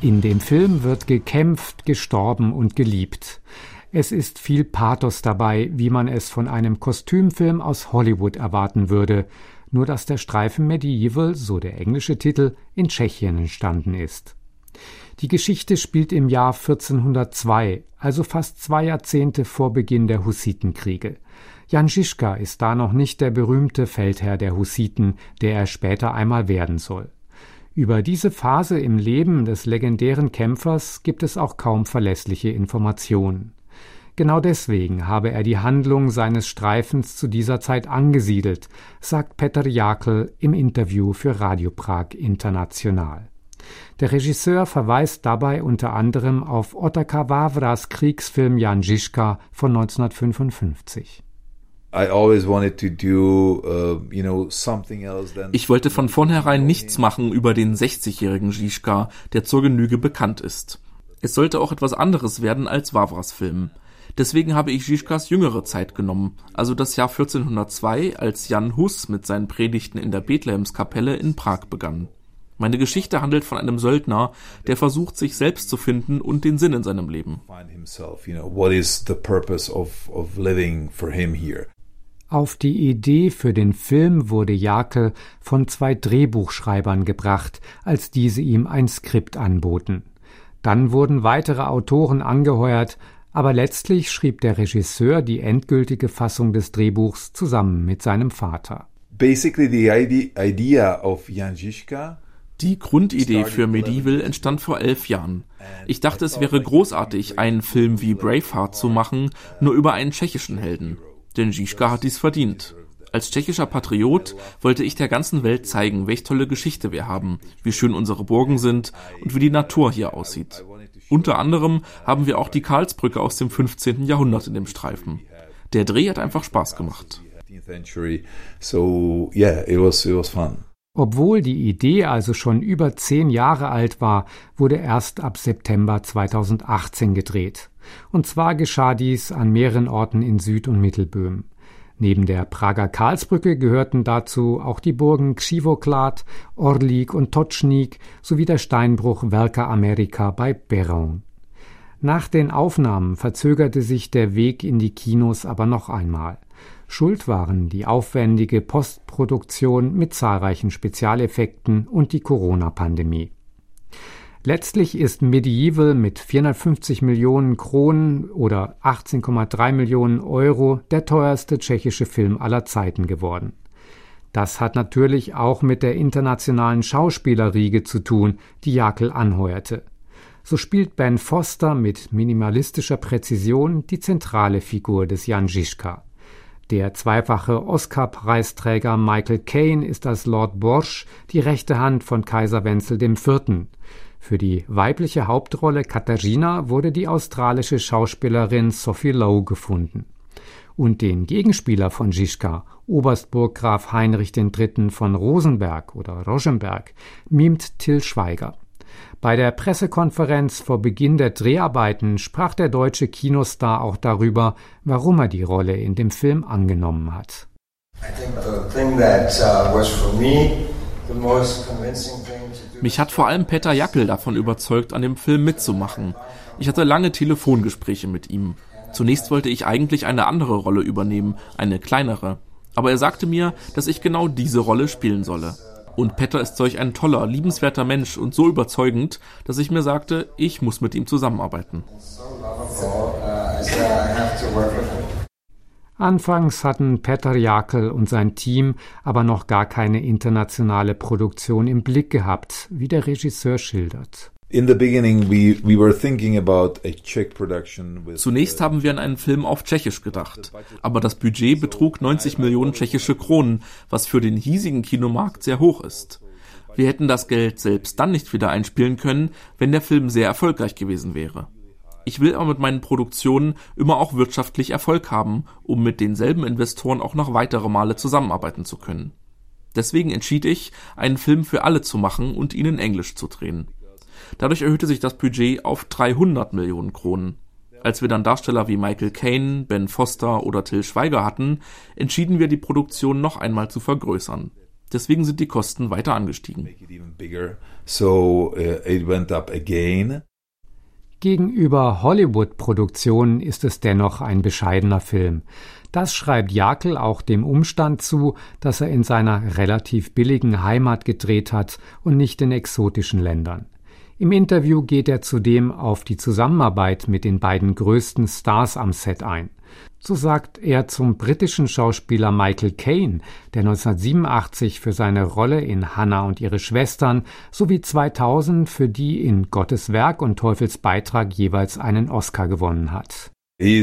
In dem Film wird gekämpft, gestorben und geliebt. Es ist viel Pathos dabei, wie man es von einem Kostümfilm aus Hollywood erwarten würde, nur dass der Streifen Medieval, so der englische Titel, in Tschechien entstanden ist. Die Geschichte spielt im Jahr 1402, also fast 2 Jahrzehnte vor Beginn der Hussitenkriege. Jan Žižka ist da noch nicht der berühmte Feldherr der Hussiten, der er später einmal werden soll. Über diese Phase im Leben des legendären Kämpfers gibt es auch kaum verlässliche Informationen. Genau deswegen habe er die Handlung seines Streifens zu dieser Zeit angesiedelt, sagt Petr Jákl im Interview für Radio Prag International. Der Regisseur verweist dabei unter anderem auf Otakar Vávras Kriegsfilm Jan Žižka von 1955. Ich wollte von vornherein nichts machen über den 60-jährigen Žižka, der zur Genüge bekannt ist. Es sollte auch etwas anderes werden als Vávras Film. Deswegen habe ich Žižkas jüngere Zeit genommen, also das Jahr 1402, als Jan Hus mit seinen Predigten in der Bethlehemskapelle in Prag begann. Meine Geschichte handelt von einem Söldner, der versucht, sich selbst zu finden und den Sinn in seinem Leben. Auf die Idee für den Film wurde Jákl von 2 Drehbuchschreibern gebracht, als diese ihm ein Skript anboten. Dann wurden weitere Autoren angeheuert, aber letztlich schrieb der Regisseur die endgültige Fassung des Drehbuchs zusammen mit seinem Vater. Die Grundidee für Medieval entstand vor 11 Jahren. Ich dachte, es wäre großartig, einen Film wie Braveheart zu machen, nur über einen tschechischen Helden. Denn Žižka hat dies verdient. Als tschechischer Patriot wollte ich der ganzen Welt zeigen, welche tolle Geschichte wir haben, wie schön unsere Burgen sind und wie die Natur hier aussieht. Unter anderem haben wir auch die Karlsbrücke aus dem 15. Jahrhundert in dem Streifen. Der Dreh hat einfach Spaß gemacht. Obwohl die Idee also schon über 10 Jahre alt war, wurde erst ab September 2018 gedreht. Und zwar geschah dies an mehreren Orten in Süd- und Mittelböhmen. Neben der Prager Karlsbrücke gehörten dazu auch die Burgen Křivoklát, Orlík und Točník sowie der Steinbruch Velká Amerika bei Beroun. Nach den Aufnahmen verzögerte sich der Weg in die Kinos aber noch einmal. Schuld waren die aufwendige Postproduktion mit zahlreichen Spezialeffekten und die Corona-Pandemie. Letztlich ist Medieval mit 450 Millionen Kronen oder 18,3 Millionen Euro der teuerste tschechische Film aller Zeiten geworden. Das hat natürlich auch mit der internationalen Schauspielerriege zu tun, die Jákl anheuerte. So spielt Ben Foster mit minimalistischer Präzision die zentrale Figur des Jan Žižka. Der zweifache Oscar-Preisträger Michael Caine ist als Lord Borsch die rechte Hand von Kaiser Wenzel IV. Für die weibliche Hauptrolle Katharina wurde die australische Schauspielerin Sophie Lowe gefunden. Und den Gegenspieler von Žižka, Oberstburggraf Heinrich III. Von Rosenberg oder Rosenberg, mimt Till Schweiger. Bei der Pressekonferenz vor Beginn der Dreharbeiten sprach der deutsche Kinostar auch darüber, warum er die Rolle in dem Film angenommen hat. Mich hat vor allem Petr Jákl davon überzeugt, an dem Film mitzumachen. Ich hatte lange Telefongespräche mit ihm. Zunächst wollte ich eigentlich eine andere Rolle übernehmen, eine kleinere. Aber er sagte mir, dass ich genau diese Rolle spielen solle. Und Petr ist solch ein toller, liebenswerter Mensch und so überzeugend, dass ich mir sagte, ich muss mit ihm zusammenarbeiten. Anfangs hatten Petr Jákl und sein Team aber noch gar keine internationale Produktion im Blick gehabt, wie der Regisseur schildert. Zunächst haben wir an einen Film auf Tschechisch gedacht, aber das Budget betrug 90 Millionen tschechische Kronen, was für den hiesigen Kinomarkt sehr hoch ist. Wir hätten das Geld selbst dann nicht wieder einspielen können, wenn der Film sehr erfolgreich gewesen wäre. Ich will aber mit meinen Produktionen immer auch wirtschaftlich Erfolg haben, um mit denselben Investoren auch noch weitere Male zusammenarbeiten zu können. Deswegen entschied ich, einen Film für alle zu machen und ihn in Englisch zu drehen. Dadurch erhöhte sich das Budget auf 300 Millionen Kronen. Als wir dann Darsteller wie Michael Caine, Ben Foster oder Till Schweiger hatten, entschieden wir, die Produktion noch einmal zu vergrößern. Deswegen sind die Kosten weiter angestiegen. Gegenüber Hollywood-Produktionen ist es dennoch ein bescheidener Film. Das schreibt Jakel auch dem Umstand zu, dass er in seiner relativ billigen Heimat gedreht hat und nicht in exotischen Ländern. Im Interview geht er zudem auf die Zusammenarbeit mit den beiden größten Stars am Set ein. So sagt er zum britischen Schauspieler Michael Caine, der 1987 für seine Rolle in Hannah und ihre Schwestern sowie 2000 für die in Gottes Werk und Teufels Beitrag jeweils einen Oscar gewonnen hat. Er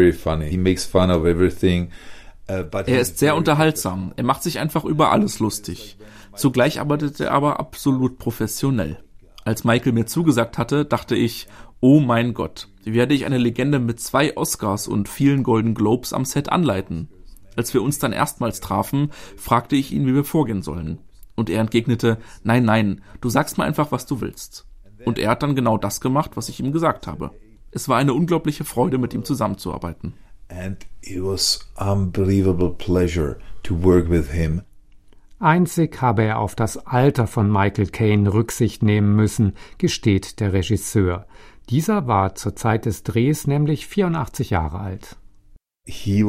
ist sehr unterhaltsam. Er macht sich einfach über alles lustig. Zugleich arbeitet er aber absolut professionell. Als Michael mir zugesagt hatte, dachte ich, oh mein Gott, wie werde ich eine Legende mit 2 Oscars und vielen Golden Globes am Set anleiten? Als wir uns dann erstmals trafen, fragte ich ihn, wie wir vorgehen sollen. Und er entgegnete, nein, du sagst mir einfach, was du willst. Und er hat dann genau das gemacht, was ich ihm gesagt habe. Es war eine unglaubliche Freude, mit ihm zusammenzuarbeiten. And it was unbelievable pleasure to work with him. Einzig habe er auf das Alter von Michael Caine Rücksicht nehmen müssen, gesteht der Regisseur. Dieser war zur Zeit des Drehs nämlich 84 Jahre alt. Er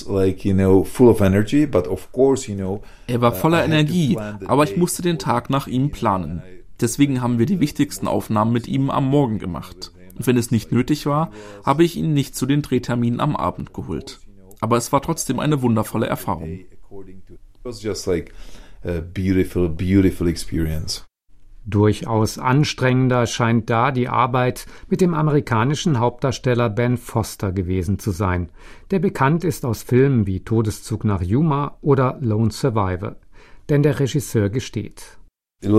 war voller Energie, aber ich musste den Tag nach ihm planen. Deswegen haben wir die wichtigsten Aufnahmen mit ihm am Morgen gemacht. Und wenn es nicht nötig war, habe ich ihn nicht zu den Drehterminen am Abend geholt. Aber es war trotzdem eine wundervolle Erfahrung. Beautiful experience. Durchaus anstrengender scheint da die Arbeit mit dem amerikanischen Hauptdarsteller Ben Foster gewesen zu sein, der bekannt ist aus Filmen wie Todeszug nach Yuma oder Lone Survivor. Denn der Regisseur gesteht: Es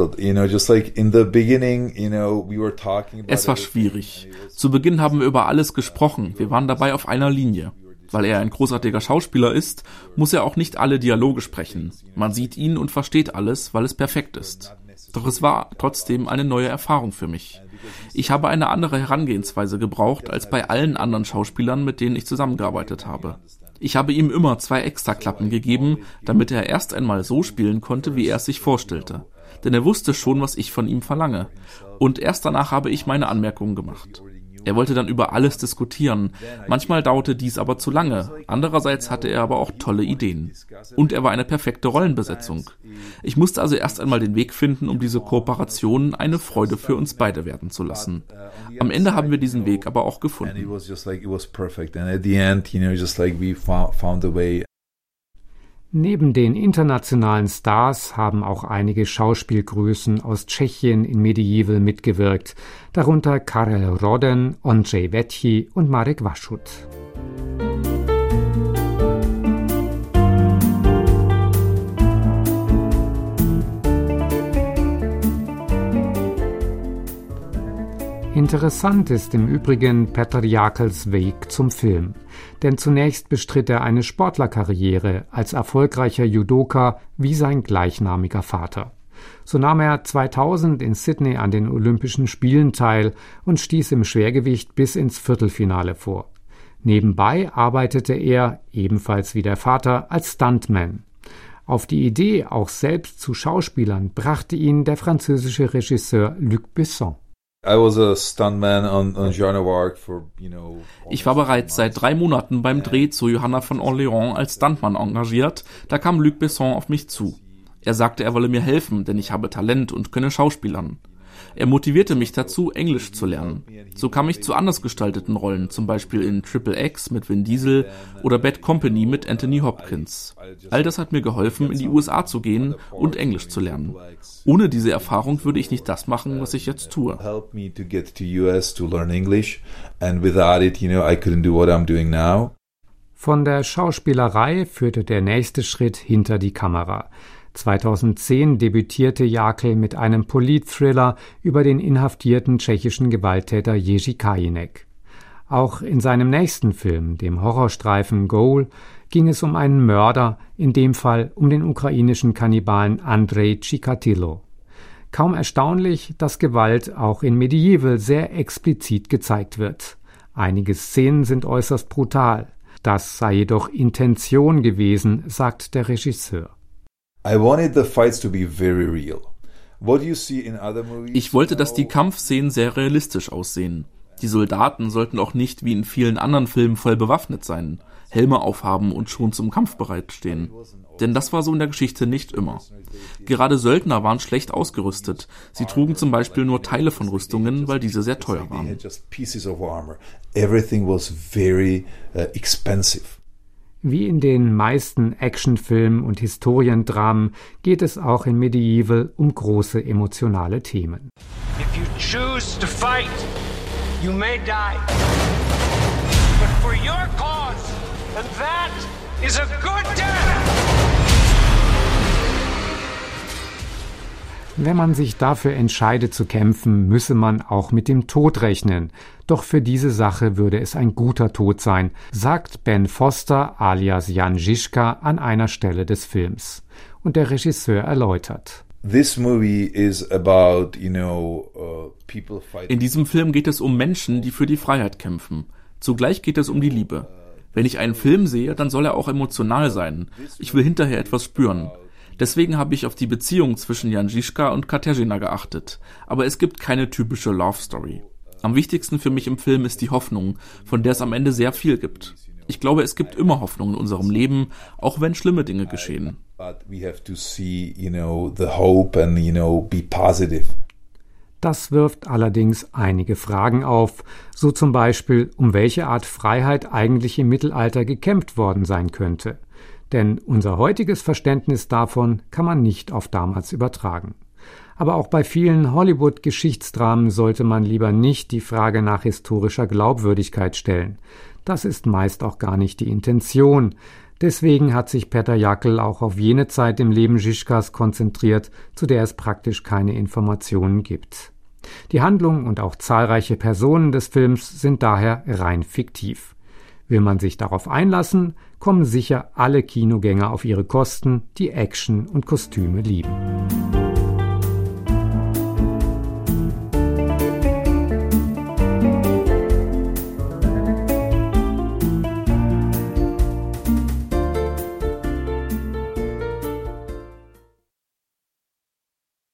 war schwierig. Zu Beginn haben wir über alles gesprochen. Wir waren dabei auf einer Linie. Weil er ein großartiger Schauspieler ist, muss er auch nicht alle Dialoge sprechen. Man sieht ihn und versteht alles, weil es perfekt ist. Doch es war trotzdem eine neue Erfahrung für mich. Ich habe eine andere Herangehensweise gebraucht als bei allen anderen Schauspielern, mit denen ich zusammengearbeitet habe. Ich habe ihm immer 2 Extraklappen gegeben, damit er erst einmal so spielen konnte, wie er es sich vorstellte. Denn er wusste schon, was ich von ihm verlange. Und erst danach habe ich meine Anmerkungen gemacht. Er wollte dann über alles diskutieren. Manchmal dauerte dies aber zu lange. Andererseits hatte er aber auch tolle Ideen. Und er war eine perfekte Rollenbesetzung. Ich musste also erst einmal den Weg finden, um diese Kooperation eine Freude für uns beide werden zu lassen. Am Ende haben wir diesen Weg aber auch gefunden. Neben den internationalen Stars haben auch einige Schauspielgrößen aus Tschechien in Medieval mitgewirkt, darunter Karel Roden, Ondřej Vettchi und Marek Vašut. Interessant ist im Übrigen Petr Jakels Weg zum Film. Denn zunächst bestritt er eine Sportlerkarriere als erfolgreicher Judoka wie sein gleichnamiger Vater. So nahm er 2000 in Sydney an den Olympischen Spielen teil und stieß im Schwergewicht bis ins Viertelfinale vor. Nebenbei arbeitete er, ebenfalls wie der Vater, als Stuntman. Auf die Idee, auch selbst zu Schauspielern, brachte ihn der französische Regisseur Luc Besson. Ich war bereits seit 3 Monaten beim Dreh zu Johanna von Orléans als Stuntman engagiert, da kam Luc Besson auf mich zu. Er sagte, er wolle mir helfen, denn ich habe Talent und könne schauspielern. Er motivierte mich dazu, Englisch zu lernen. So kam ich zu anders gestalteten Rollen, zum Beispiel in Triple X mit Vin Diesel oder Bad Company mit Anthony Hopkins. All das hat mir geholfen, in die USA zu gehen und Englisch zu lernen. Ohne diese Erfahrung würde ich nicht das machen, was ich jetzt tue. Von der Schauspielerei führte der nächste Schritt hinter die Kamera. 2010 debütierte Jakel mit einem Politthriller über den inhaftierten tschechischen Gewalttäter Jerzy Kajínek. Auch in seinem nächsten Film, dem Horrorstreifen Goal, ging es um einen Mörder, in dem Fall um den ukrainischen Kannibalen Andrei Chikatilo. Kaum erstaunlich, dass Gewalt auch in Medieval sehr explizit gezeigt wird. Einige Szenen sind äußerst brutal. Das sei jedoch Intention gewesen, sagt der Regisseur. I wanted the fights to be very real. Ich wollte, dass die Kampfszenen sehr realistisch aussehen. Die Soldaten sollten auch nicht wie in vielen anderen Filmen voll bewaffnet sein, Helme aufhaben und schon zum Kampf bereitstehen. Denn das war so in der Geschichte nicht immer. Gerade Söldner waren schlecht ausgerüstet. Sie trugen zum Beispiel nur Teile von Rüstungen, weil diese sehr teuer waren. Everything was very expensive. Wie in den meisten Actionfilmen und Historiendramen geht es auch in Medieval um große emotionale Themen. If you choose to fight, you may die. But for your cause, and that is a good death. Wenn man sich dafür entscheide zu kämpfen, müsse man auch mit dem Tod rechnen. Doch für diese Sache würde es ein guter Tod sein, sagt Ben Foster alias Jan Žižka an einer Stelle des Films. Und der Regisseur erläutert. In diesem Film geht es um Menschen, die für die Freiheit kämpfen. Zugleich geht es um die Liebe. Wenn ich einen Film sehe, dann soll er auch emotional sein. Ich will hinterher etwas spüren. Deswegen habe ich auf die Beziehung zwischen Jan Žižka und Kateřina geachtet. Aber es gibt keine typische Love Story. Am wichtigsten für mich im Film ist die Hoffnung, von der es am Ende sehr viel gibt. Ich glaube, es gibt immer Hoffnung in unserem Leben, auch wenn schlimme Dinge geschehen. Das wirft allerdings einige Fragen auf, so zum Beispiel, um welche Art Freiheit eigentlich im Mittelalter gekämpft worden sein könnte. Denn unser heutiges Verständnis davon kann man nicht auf damals übertragen. Aber auch bei vielen Hollywood-Geschichtsdramen sollte man lieber nicht die Frage nach historischer Glaubwürdigkeit stellen. Das ist meist auch gar nicht die Intention. Deswegen hat sich Petr Jakl auch auf jene Zeit im Leben Žižkas konzentriert, zu der es praktisch keine Informationen gibt. Die Handlung und auch zahlreiche Personen des Films sind daher rein fiktiv. Will man sich darauf einlassen, kommen sicher alle Kinogänger auf ihre Kosten, die Action und Kostüme lieben.